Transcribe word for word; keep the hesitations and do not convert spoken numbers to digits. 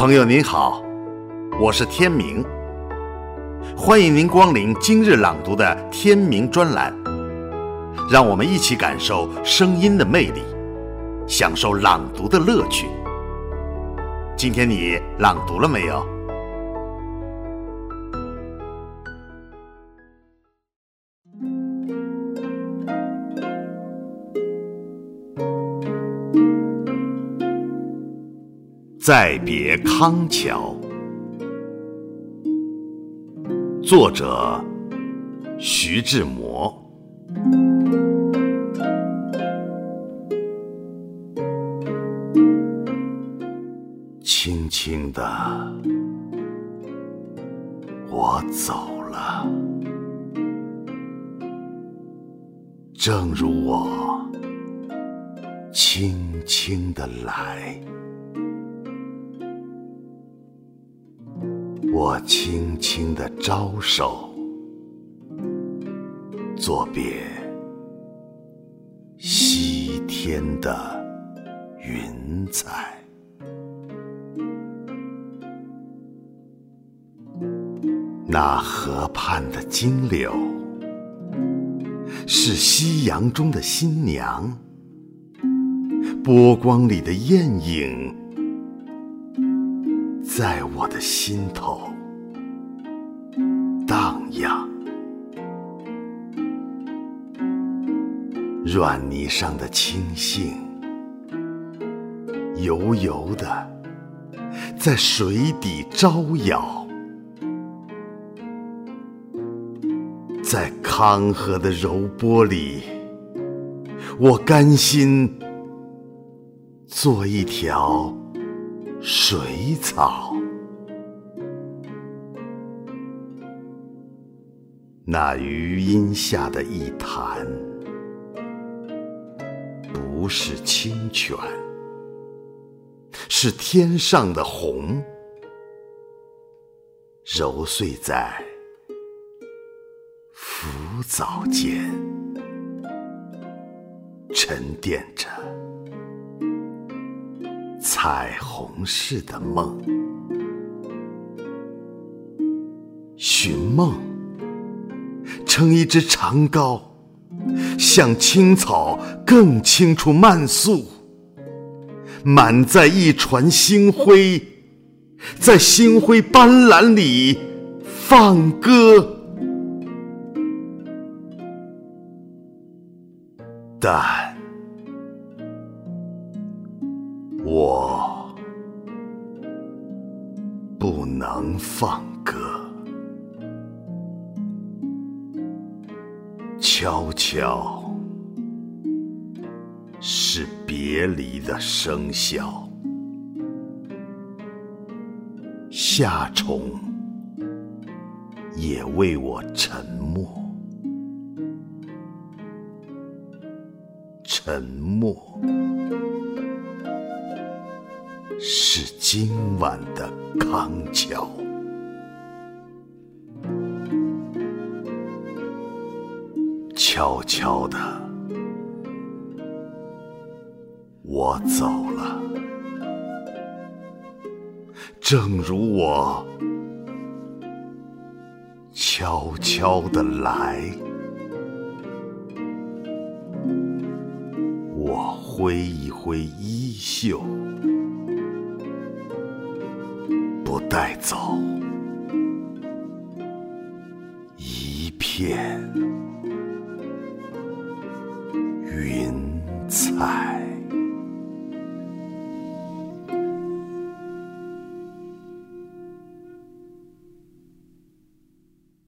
朋友您好，我是天明，欢迎您光临今日朗读的天明专栏，让我们一起感受声音的魅力，享受朗读的乐趣。今天你朗读了没有？再别康桥，作者徐志摩。轻轻地，我走了，正如我轻轻地来。我轻轻地招手，作别西天的云彩。那河畔的金柳，是夕阳中的新娘，波光里的艳影，在我的心头荡漾。软泥上的青荇，油油的在水底招摇。在康河的柔波里，我甘心做一条水草。那余荫下的一潭，不是清泉，是天上的虹，揉碎在浮藻间，沉淀着彩虹似的梦。寻梦撑一支长篙，向青草更青处漫溯，满载一船星辉，在星辉斑斓里放歌。但我不能放歌，悄悄是别离的笙箫，夏虫也为我沉默。沉默是今晚的康桥。悄悄的，我走了，正如我悄悄地来。我挥一挥衣袖，不带走一片云彩。